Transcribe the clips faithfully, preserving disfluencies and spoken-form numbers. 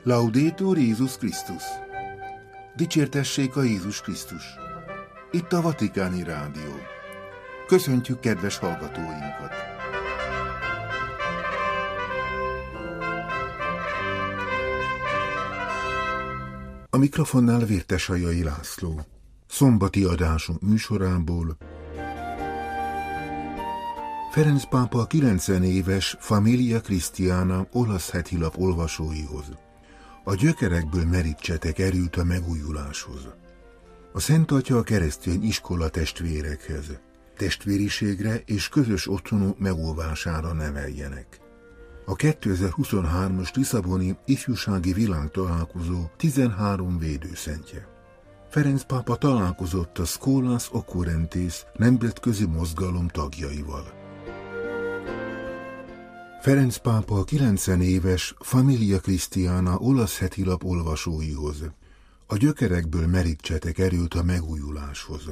Laudetur Jézus Krisztus! Dicsértessék a Jézus Krisztus! Itt a Vatikáni Rádió. Köszöntjük kedves hallgatóinkat! A mikrofonnál Vértesajai László. Szombati adásunk műsorából Ferenc pápa kilencven éves Familia Christiana olasz hetilap olvasóihoz. A gyökerekből merítsetek erőt a megújuláshoz. A Szent Atya a keresztény iskola testvérekhez, testvériségre és közös otthonok megóvására neveljenek. A kétezer-huszonhármas Lisszaboni ifjúsági világtalálkozó tizenhárom védőszentje. Ferenc pápa találkozott a Scholas Occurrentis nemzetközi mozgalom tagjaival. Ferenc pápa a kilencven éves Familia Christiana olasz hetilap olvasóihoz. A gyökerekből merítsetek erőt a megújuláshoz.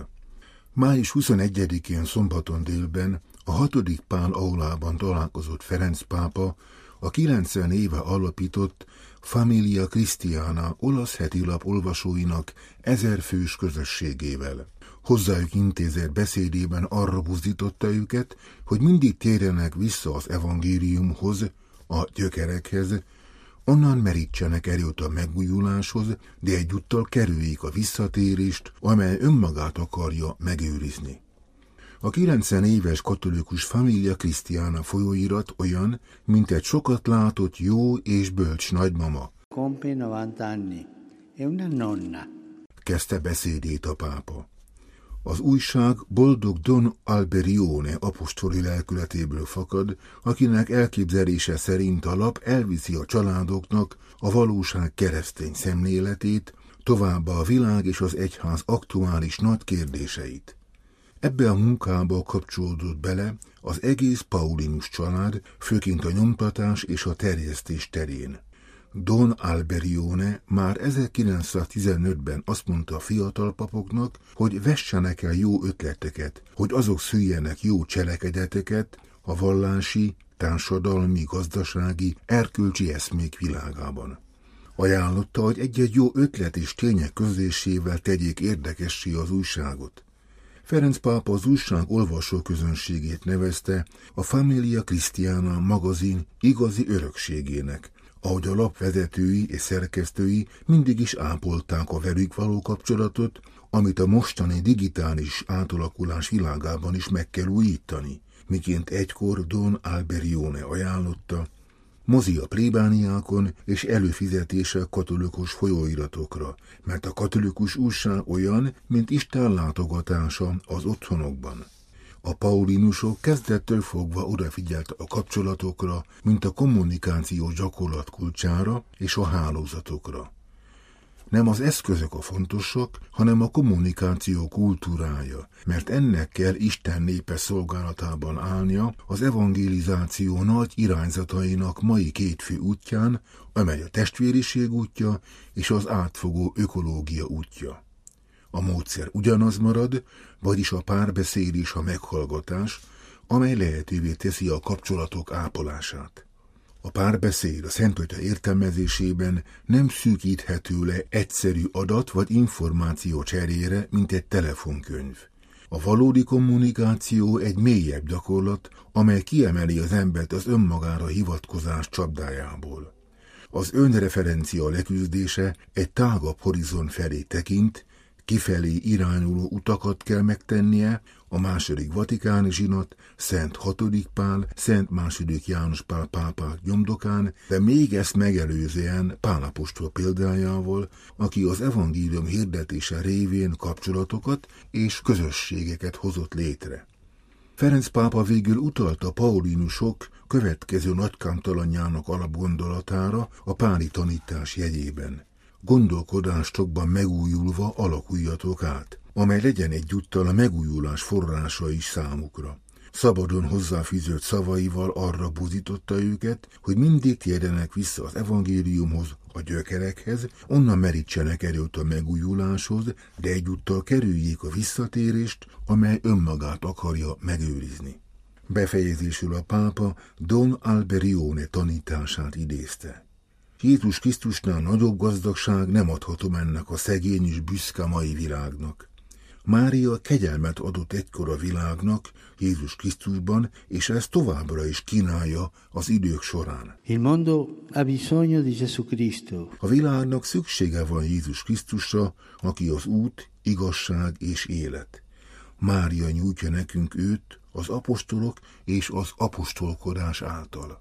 május huszonegyedikén szombaton délben a hatodik Pál aulában találkozott Ferenc pápa a kilencven éve alapított Familia Christiana olasz hetilap olvasóinak ezerfős közösségével. Hozzájuk intézett beszédében arra buzdította őket, hogy mindig térjenek vissza az evangéliumhoz, a gyökerekhez, onnan merítsenek erőt a megújuláshoz, de egyúttal kerüljék a visszatérést, amely önmagát akarja megőrizni. A kilencven éves katolikus Familia Christiana folyóirat olyan, mint egy sokat látott jó és bölcs nagymama. Compie novanta anni. È una nonna. Kezdte beszédét a pápa. Az újság boldog Don Alberione apostoli lelkületéből fakad, akinek elképzelése szerint a lap elviszi a családoknak a valóság keresztény szemléletét, továbbá a világ és az egyház aktuális nagy kérdéseit. Ebbe a munkába kapcsolódott bele az egész Paulinus család, főként a nyomtatás és a terjesztés terén. Don Alberione már ezerkilencszáztizenötben azt mondta a fiatal papoknak, hogy vessenek el jó ötleteket, hogy azok szüljenek jó cselekedeteket a vallási, társadalmi, gazdasági, erkölcsi eszmék világában. Ajánlotta, hogy egy-egy jó ötlet és tények közlésével tegyék érdekessé az újságot. Ferenc pápa az újság olvasó közönségét nevezte a Familia Christiana magazin igazi örökségének, ahogy a lap vezetői és szerkesztői mindig is ápolták a velük való kapcsolatot, amit a mostani digitális átalakulás világában is meg kell újítani, miként egykor Don Alberione ajánlotta, mozi a plébániákon és előfizetése katolikus folyóiratokra, mert a katolikus újság olyan, mint Isten látogatása az otthonokban. A paulinusok kezdettől fogva odafigyelt a kapcsolatokra, mint a kommunikáció gyakorlat kulcsára és a hálózatokra. Nem az eszközök a fontosak, hanem a kommunikáció kultúrája, mert ennek kell Isten népe szolgálatában állnia az evangelizáció nagy irányzatainak mai két fő útján, amely a testvériség útja és az átfogó ökológia útja. A módszer ugyanaz marad, vagyis a párbeszéd és a meghallgatás, amely lehetővé teszi a kapcsolatok ápolását. A párbeszéd a Szent Atya értelmezésében nem szűkíthető le egyszerű adat vagy információ cserére, mint egy telefonkönyv. A valódi kommunikáció egy mélyebb gyakorlat, amely kiemeli az embert az önmagára hivatkozás csapdájából. Az önreferencia leküzdése egy tágabb horizont felé tekint, kifelé irányuló utakat kell megtennie, a második Vatikáni zsinat, Szent hatodik Pál, Szent második János Pál pápák nyomdokán, de még ezt megelőzően Pál apostol példájával, aki az evangélium hirdetése révén kapcsolatokat és közösségeket hozott létre. Ferenc pápa végül utalt a paulinusok következő nagykámtalanjának alapgondolatára a páli tanítás jegyében. Gondolkodásokban megújulva alakuljatok át, amely legyen egyúttal a megújulás forrása is számukra. Szabadon hozzáfűzött szavaival arra buzdította őket, hogy mindig térjenek vissza az evangéliumhoz, a gyökerekhez, onnan merítsenek erőt a megújuláshoz, de egyúttal kerüljék a visszatérést, amely önmagát akarja megőrizni. Befejezésül a pápa Don Alberione tanítását idézte. Jézus Krisztusnál nagyobb gazdagság nem adhatom ennek a szegény és büszke mai világnak. Mária kegyelmet adott egykor a világnak Jézus Krisztusban, és ezt továbbra is kínálja az idők során. Il mondo ha bisogno di Gesù Cristo. A világnak szüksége van Jézus Krisztusra, aki az út, igazság és élet. Mária nyújtja nekünk őt az apostolok és az apostolkodás által.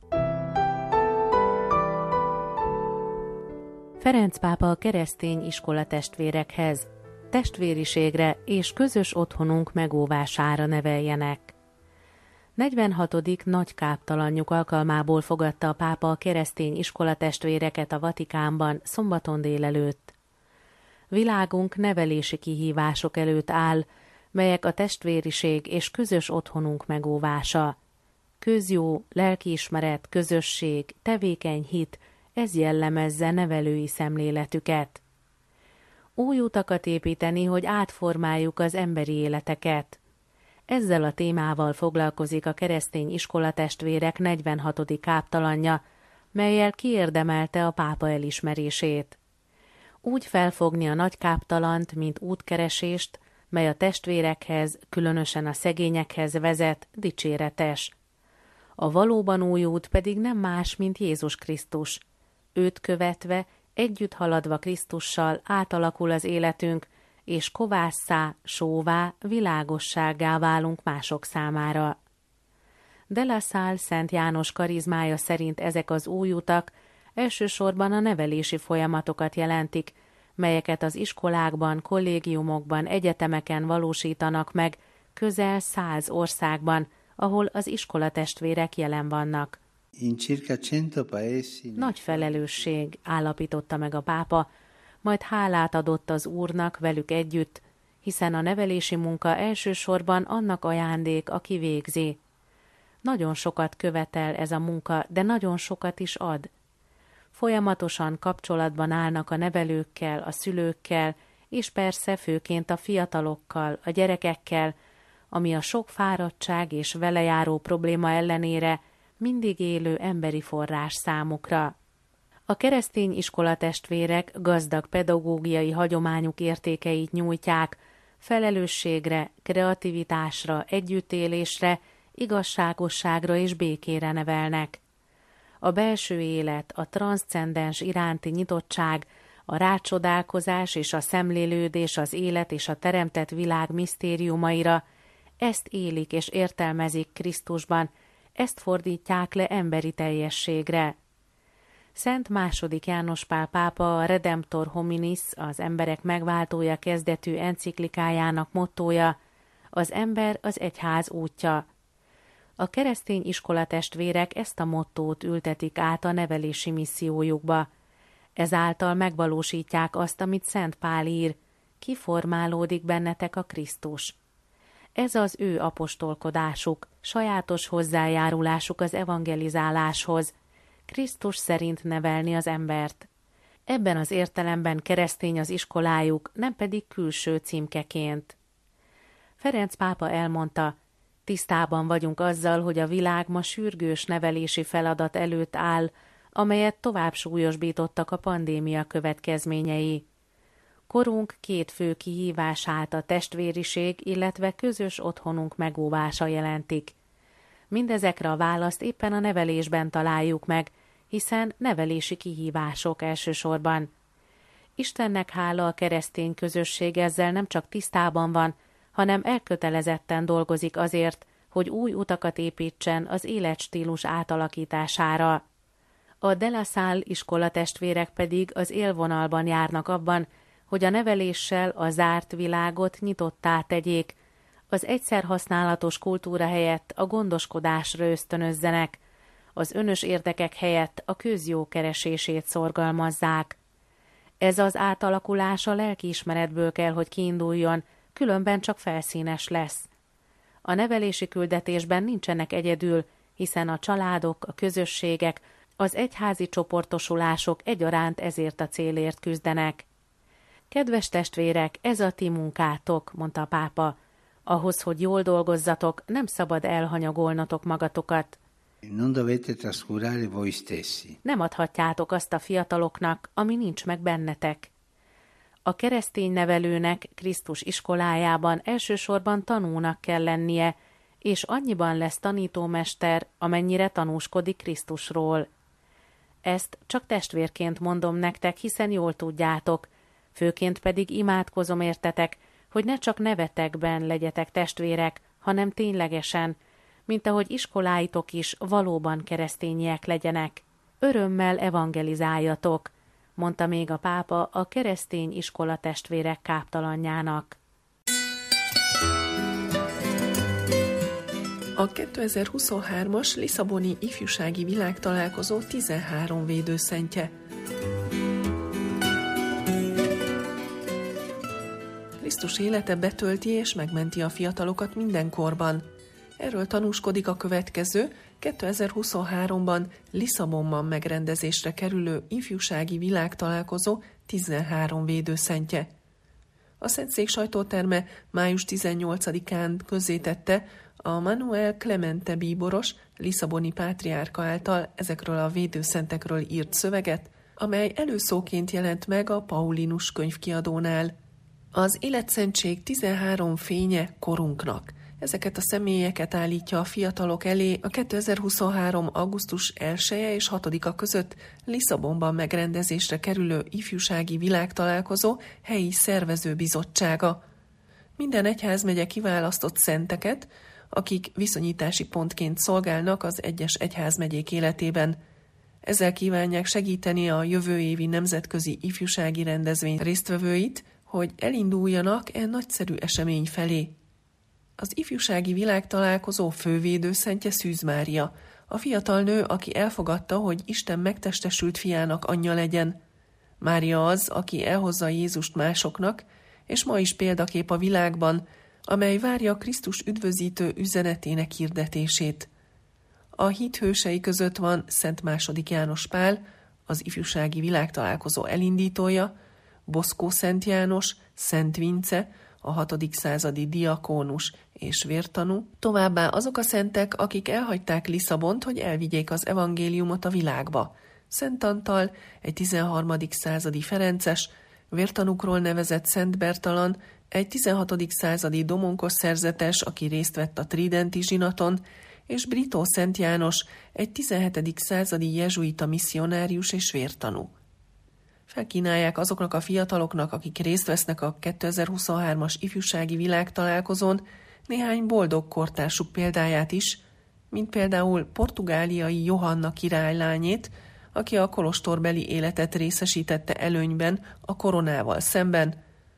Ferenc pápa a keresztény iskolatestvérekhez, testvériségre és közös otthonunk megóvására neveljenek. negyvenhatodik nagy káptalanjuk alkalmából fogadta a pápa a keresztény iskolatestvéreket a Vatikánban szombaton délelőtt. Világunk nevelési kihívások előtt áll, melyek a testvériség és közös otthonunk megóvása. Közjó, lelkiismeret, közösség, tevékeny hit, ez jellemezze nevelői szemléletüket. Új utakat építeni, hogy átformáljuk az emberi életeket. Ezzel a témával foglalkozik a keresztény iskolatestvérek negyvenhatodik káptalanja, mellyel kiérdemelte a pápa elismerését. Úgy felfogni a nagy káptalant, mint útkeresést, mely a testvérekhez, különösen a szegényekhez vezet, dicséretes. A valóban új út pedig nem más, mint Jézus Krisztus. Őt követve, együtt haladva Krisztussal átalakul az életünk, és kovásszá, sóvá, világossággá válunk mások számára. De La Salle Szent János karizmája szerint ezek az új utak elsősorban a nevelési folyamatokat jelentik, melyeket az iskolákban, kollégiumokban, egyetemeken valósítanak meg közel száz országban, ahol az iskolatestvérek jelen vannak. Nagy felelősség, állapította meg a pápa, majd hálát adott az Úrnak velük együtt, hiszen a nevelési munka elsősorban annak ajándék, aki végzi. Nagyon sokat követel ez a munka, de nagyon sokat is ad. Folyamatosan kapcsolatban állnak a nevelőkkel, a szülőkkel, és persze főként a fiatalokkal, a gyerekekkel, ami a sok fáradtság és velejáró probléma ellenére mindig élő emberi forrás számukra. A keresztény iskolatestvérek gazdag pedagógiai hagyományuk értékeit nyújtják, felelősségre, kreativitásra, együttélésre, igazságosságra és békére nevelnek. A belső élet, a transzcendens iránti nyitottság, a rácsodálkozás és a szemlélődés az élet és a teremtett világ misztériumaira, ezt élik és értelmezik Krisztusban, ezt fordítják le emberi teljességre. Szent második János Pál pápa a Redemptor Hominis, az emberek megváltója kezdetű enciklikájának mottója, az ember az egyház útja. A keresztény iskolatestvérek ezt a mottót ültetik át a nevelési missziójukba. Ezáltal megvalósítják azt, amit Szent Pál ír, kiformálódik bennetek a Krisztus. Ez az ő apostolkodásuk, sajátos hozzájárulásuk az evangelizáláshoz, Krisztus szerint nevelni az embert. Ebben az értelemben keresztény az iskolájuk, nem pedig külső címkeként. Ferenc pápa elmondta, tisztában vagyunk azzal, hogy a világ ma sürgős nevelési feladat előtt áll, amelyet tovább súlyosbítottak a pandémia következményei. Korunk két fő kihívását a testvériség, illetve közös otthonunk megóvása jelentik. Mindezekre a választ éppen a nevelésben találjuk meg, hiszen nevelési kihívások elsősorban. Istennek hála, a keresztény közösség ezzel nem csak tisztában van, hanem elkötelezetten dolgozik azért, hogy új utakat építsen az életstílus átalakítására. A De La Salle iskolatestvérek pedig az élvonalban járnak abban, hogy a neveléssel a zárt világot nyitottá tegyék, az egyszer használatos kultúra helyett a gondoskodásra ösztönözzenek, az önös érdekek helyett a közjó keresését szorgalmazzák. Ez az átalakulás a lelkiismeretből kell, hogy kiinduljon, különben csak felszínes lesz. A nevelési küldetésben nincsenek egyedül, hiszen a családok, a közösségek, az egyházi csoportosulások egyaránt ezért a célért küzdenek. Kedves testvérek, ez a ti munkátok, mondta a pápa. Ahhoz, hogy jól dolgozzatok, nem szabad elhanyagolnotok magatokat. Non dovete trascurare voi stessi. Nem adhatjátok azt a fiataloknak, ami nincs meg bennetek. A keresztény nevelőnek Krisztus iskolájában elsősorban tanúnak kell lennie, és annyiban lesz tanítómester, amennyire tanúskodik Krisztusról. Ezt csak testvérként mondom nektek, hiszen jól tudjátok, főként pedig imádkozom értetek, hogy ne csak nevetekben legyetek testvérek, hanem ténylegesen, mint ahogy iskoláitok is valóban keresztényiek legyenek. Örömmel evangelizáljatok, mondta még a pápa a keresztény iskola testvérek káptalanjának. A kétezer-huszonhármas Lisszaboni ifjúsági világtalálkozó tizenhárom védőszentje. Krisztus élete betölti és megmenti a fiatalokat minden korban. Erről tanúskodik a következő, kétezer-huszonháromban Lisszabonban megrendezésre kerülő ifjúsági világtalálkozó tizenhárom védőszentje. A Szentszék sajtóterme május tizennyolcadikán közzétette a Manuel Clemente bíboros, lisszaboni pátriárka által ezekről a védőszentekről írt szöveget, amely előszóként jelent meg a Paulinus könyvkiadónál. Az életszentség tizenhárom fénye korunknak. Ezeket a személyeket állítja a fiatalok elé a kétezer-huszonhárom. augusztus elseje és hatodika között Lisszabonban megrendezésre kerülő ifjúsági világtalálkozó helyi szervezőbizottsága. Minden egyházmegye kiválasztott szenteket, akik viszonyítási pontként szolgálnak az egyes egyházmegyék életében. Ezzel kívánják segíteni a jövő évi nemzetközi ifjúsági rendezvény résztvevőit, hogy elinduljanak e nagyszerű esemény felé. Az ifjúsági világtalálkozó fővédőszentje Szűz Mária, a fiatal nő, aki elfogadta, hogy Isten megtestesült fiának anyja legyen. Mária az, aki elhozza Jézust másoknak, és ma is példakép a világban, amely várja Krisztus üdvözítő üzenetének hirdetését. A hit hősei között van Szent második János Pál, az ifjúsági világtalálkozó elindítója, Boszkó Szent János, Szent Vince, a hatodik századi diakónus és vértanú, továbbá azok a szentek, akik elhagyták Lisszabont, hogy elvigyék az evangéliumot a világba. Szent Antal, egy tizenharmadik századi ferences, vértanúkról nevezett Szent Bertalan, egy tizenhatodik századi domonkos szerzetes, aki részt vett a tridenti zsinaton, és Britó Szent János, egy tizenhetedik századi jezsuita misszionárius és vértanú. Felkínálják azoknak a fiataloknak, akik részt vesznek a kétezer-huszonhármas ifjúsági világtalálkozón, néhány boldog kortársuk példáját is, mint például portugáliai Johanna királylányét, aki a kolostorbeli életet részesítette előnyben a koronával szemben,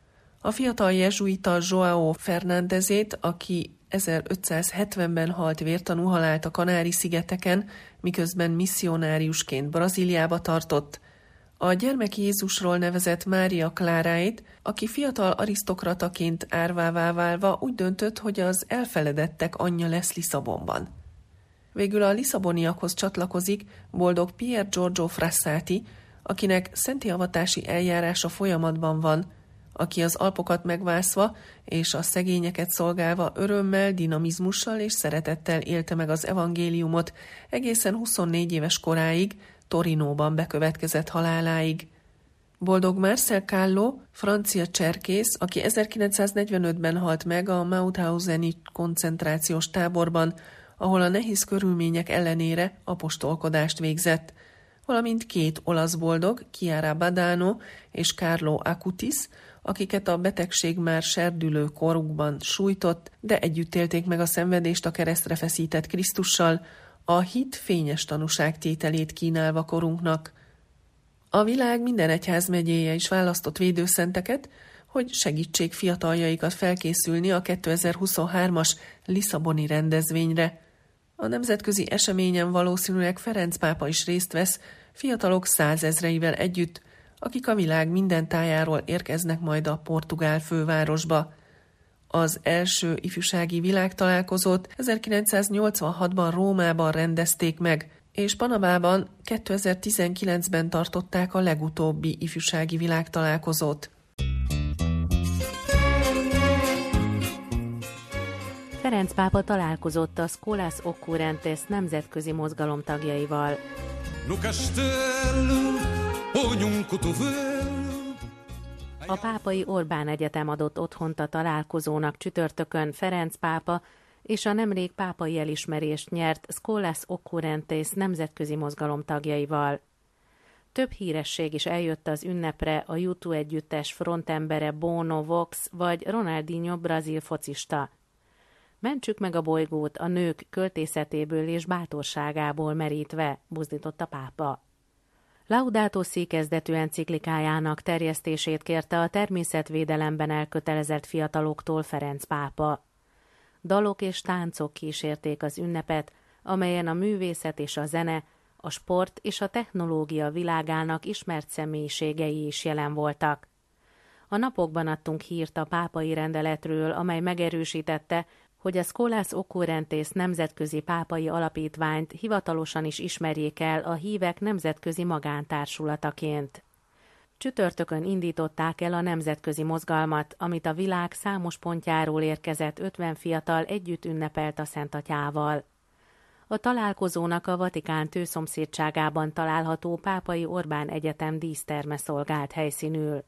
a fiatal jezsuita João Fernándezét, aki ezerötszázhetvenben halt vértanú halált a Kanári-szigeteken, miközben misszionáriusként Brazíliába tartott, a gyermek Jézusról nevezett Mária Kláráit, aki fiatal arisztokrataként árvává válva úgy döntött, hogy az elfeledettek anyja lesz Lisszabonban. Végül a lisszaboniakhoz csatlakozik boldog Pier Giorgio Frassati, akinek szentélyeavatási eljárása folyamatban van, aki az Alpokat megvászva és a szegényeket szolgálva örömmel, dinamizmussal és szeretettel élte meg az evangéliumot egészen huszonnégy éves koráig, Torinóban bekövetkezett haláláig. Boldog Marcel Callo, francia cserkész, aki ezerkilencszáznegyvenötben halt meg a Mauthauseni koncentrációs táborban, ahol a nehéz körülmények ellenére apostolkodást végzett, valamint két olasz boldog, Chiara Badano és Carlo Acutis, akiket a betegség már serdülő korukban sújtott, de együtt élték meg a szenvedést a keresztre feszített Krisztussal, a hit fényes tanúságtételét kínálva korunknak. A világ minden egyházmegyéje is választott védőszenteket, hogy segítsék fiataljaikat felkészülni a kétezer-huszonhármas Lisszaboni rendezvényre. A nemzetközi eseményen valószínűleg Ferenc pápa is részt vesz, fiatalok százezreivel együtt, akik a világ minden tájáról érkeznek majd a portugál fővárosba. Az első ifjúsági világtalálkozót ezerkilencszáznyolcvanhatban Rómában rendezték meg, és Panamában kétezer-tizenkilencben tartották a legutóbbi ifjúsági világtalálkozót. Ferenc pápa találkozott a Scholas Occurrentes nemzetközi mozgalom tagjaival. A Pápai Orbán Egyetem adott otthont a találkozónak csütörtökön. Ferenc pápa és a nemrég pápai elismerést nyert Scholas Occurrentes nemzetközi mozgalom tagjaival. Több híresség is eljött az ünnepre, a U kettő együttes frontembere Bono Vox vagy Ronaldinho brazil focista. Mentsük meg a bolygót a nők költészetéből és bátorságából merítve, buzdított a pápa. Laudato Si kezdetű enciklikájának terjesztését kérte a természetvédelemben elkötelezett fiataloktól Ferenc pápa. Dalok és táncok kísérték az ünnepet, amelyen a művészet és a zene, a sport és a technológia világának ismert személyiségei is jelen voltak. A napokban adtunk hírt a pápai rendeletről, amely megerősítette, hogy a Scholas Occurrentes nemzetközi pápai alapítványt hivatalosan is ismerjék el a hívek nemzetközi magántársulataként. Csütörtökön indították el a nemzetközi mozgalmat, amit a világ számos pontjáról érkezett ötven fiatal együtt ünnepelt a Szentatyával. A találkozónak a Vatikán tőszomszédságában található Pápai Orbán Egyetem díszterme szolgált helyszínül.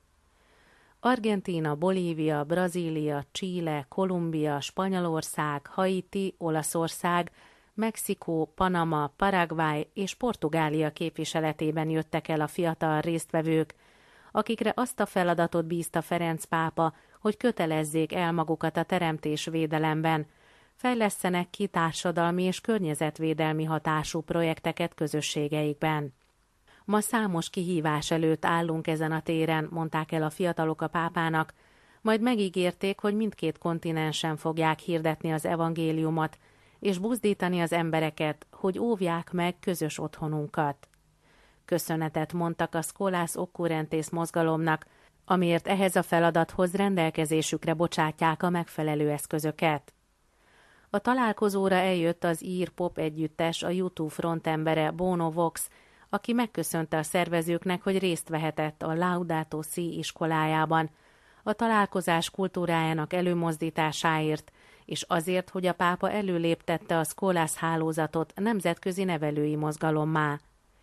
Argentína, Bolívia, Brazília, Chile, Kolumbia, Spanyolország, Haiti, Olaszország, Mexikó, Panama, Paraguay és Portugália képviseletében jöttek el a fiatal résztvevők, akikre azt a feladatot bízta Ferenc pápa, hogy kötelezzék el magukat a teremtésvédelemben, fejlesszenek ki társadalmi és környezetvédelmi hatású projekteket közösségeikben. Ma számos kihívás előtt állunk ezen a téren, mondták el a fiatalok a pápának, majd megígérték, hogy mindkét kontinensen fogják hirdetni az evangéliumot, és buzdítani az embereket, hogy óvják meg közös otthonunkat. Köszönetet mondtak a Scholas Occurrentes mozgalomnak, amiért ehhez a feladathoz rendelkezésükre bocsátják a megfelelő eszközöket. A találkozóra eljött az ír pop együttes, a U kettő frontembere Bono Vox, aki megköszönte a szervezőknek, hogy részt vehetett a Laudato Si iskolájában, a találkozás kultúrájának előmozdításáért, és azért, hogy a pápa előléptette a Scholas hálózatot nemzetközi nevelői mozgalommá.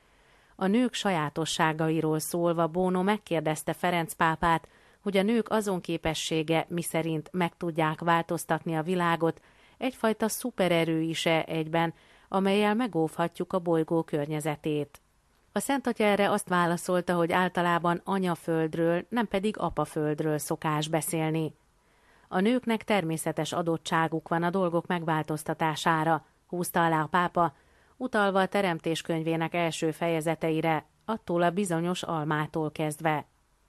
A nők sajátosságairól szólva Bono megkérdezte Ferenc pápát, hogy a nők azon képessége, miszerint meg tudják változtatni a világot, egyfajta szupererő is-e egyben, amellyel megóvhatjuk a bolygó környezetét. A Szentatya erre azt válaszolta, hogy általában anyaföldről, nem pedig apaföldről szokás beszélni. A nőknek természetes adottságuk van a dolgok megváltoztatására, húzta alá a pápa, utalva a Teremtés könyvének első fejezeteire, attól a bizonyos almától kezdve.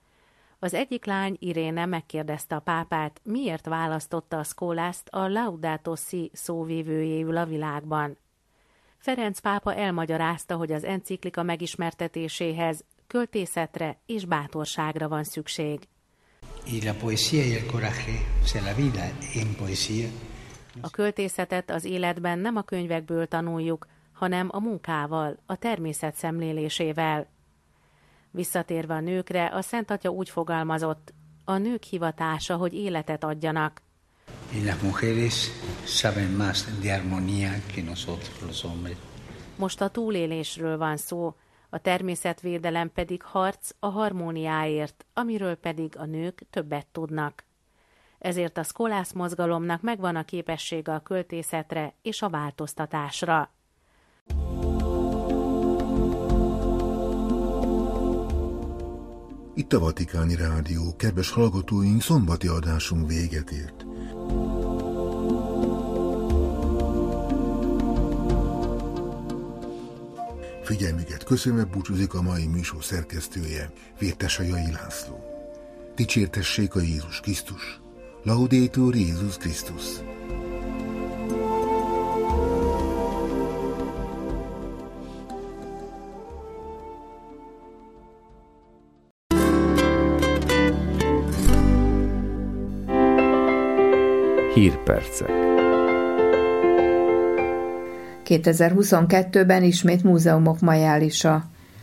Az egyik lány, Iréne megkérdezte a pápát, miért választotta a Scholaszt a Laudato Si szóvívőjéül a világban. Ferenc pápa elmagyarázta, hogy az enciklika megismertetéséhez költészetre és bátorságra van szükség. A költészetet az életben nem a könyvekből tanuljuk, hanem a munkával, a természet szemlélésével. Visszatérve a nőkre, a Szentatya úgy fogalmazott, a nők hivatása, hogy életet adjanak. Most a túlélésről van szó, a természetvédelem pedig harc a harmóniáért, amiről pedig a nők többet tudnak. Ezért a Scholas mozgalomnak megvan a képessége a költészetre és a változtatásra. Itt a Vatikáni Rádió, kedves hallgatóink, szombati adásunk véget ért. Figyelmüket köszönve búcsúzik a mai műsor szerkesztője, Vértese Jai László. Dicsértessék a Jézus Krisztus! Laudetur Jézus Krisztus! Hírpercek. kétezer-huszonkettőben ismét múzeumok majálisa.